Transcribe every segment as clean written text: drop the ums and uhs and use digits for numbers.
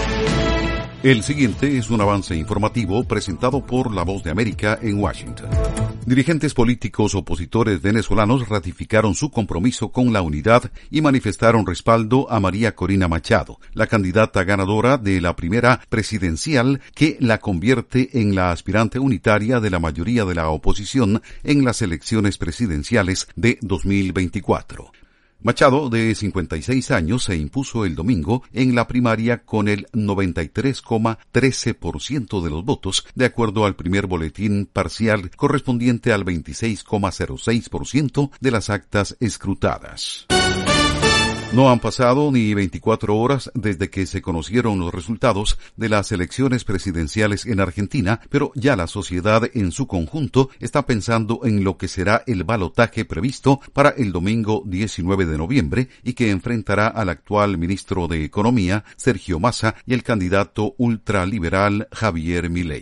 El siguiente es un avance informativo presentado por La Voz de América en Washington. Dirigentes políticos opositores venezolanos ratificaron su compromiso con la unidad y manifestaron respaldo a María Corina Machado, la candidata ganadora de la primera presidencial que la convierte en la aspirante unitaria de la mayoría de la oposición en las elecciones presidenciales de 2024. Machado, de 56 años, se impuso el domingo en la primaria con el 93,13% de los votos, de acuerdo al primer boletín parcial correspondiente al 26,06% de las actas escrutadas. No han pasado ni 24 horas desde que se conocieron los resultados de las elecciones presidenciales en Argentina, pero ya la sociedad en su conjunto está pensando en lo que será el balotaje previsto para el domingo 19 de noviembre y que enfrentará al actual ministro de Economía, Sergio Massa, y el candidato ultraliberal Javier Milei.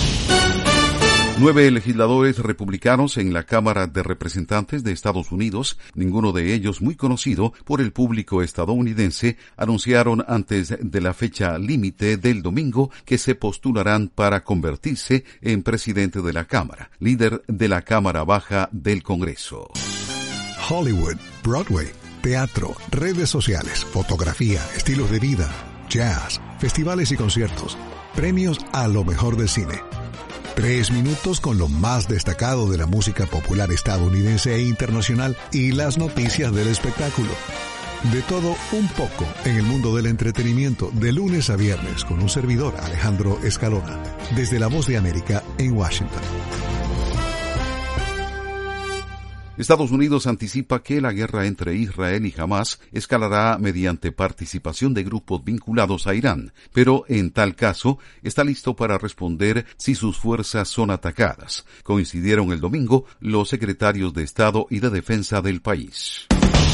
9 legisladores republicanos en la Cámara de Representantes de Estados Unidos, ninguno de ellos muy conocido por el público estadounidense, anunciaron antes de la fecha límite del domingo que se postularán para convertirse en presidente de la Cámara, líder de la Cámara Baja del Congreso. Hollywood, Broadway, teatro, redes sociales, fotografía, estilos de vida, jazz, festivales y conciertos, premios a lo mejor del cine. 3 minutos con lo más destacado de la música popular estadounidense e internacional y las noticias del espectáculo. De todo un poco en el mundo del entretenimiento, de lunes a viernes, con un servidor, Alejandro Escalona, desde La Voz de América en Washington. Estados Unidos anticipa que la guerra entre Israel y Hamás escalará mediante participación de grupos vinculados a Irán, pero en tal caso está listo para responder si sus fuerzas son atacadas. Coincidieron el domingo los secretarios de Estado y de Defensa del país.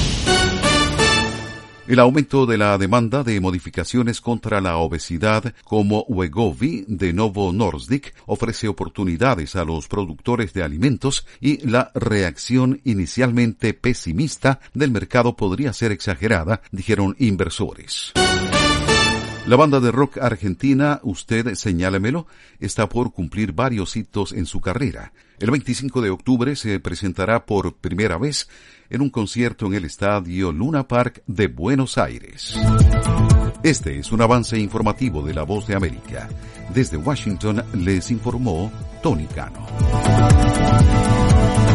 El aumento de la demanda de modificaciones contra la obesidad como Wegovy de Novo Nordisk ofrece oportunidades a los productores de alimentos y la reacción inicialmente pesimista del mercado podría ser exagerada, dijeron inversores. La banda de rock argentina Usted Señálemelo está por cumplir varios hitos en su carrera. El 25 de octubre se presentará por primera vez en un concierto en el estadio Luna Park de Buenos Aires. Este es un avance informativo de La Voz de América. Desde Washington les informó Tony Cano.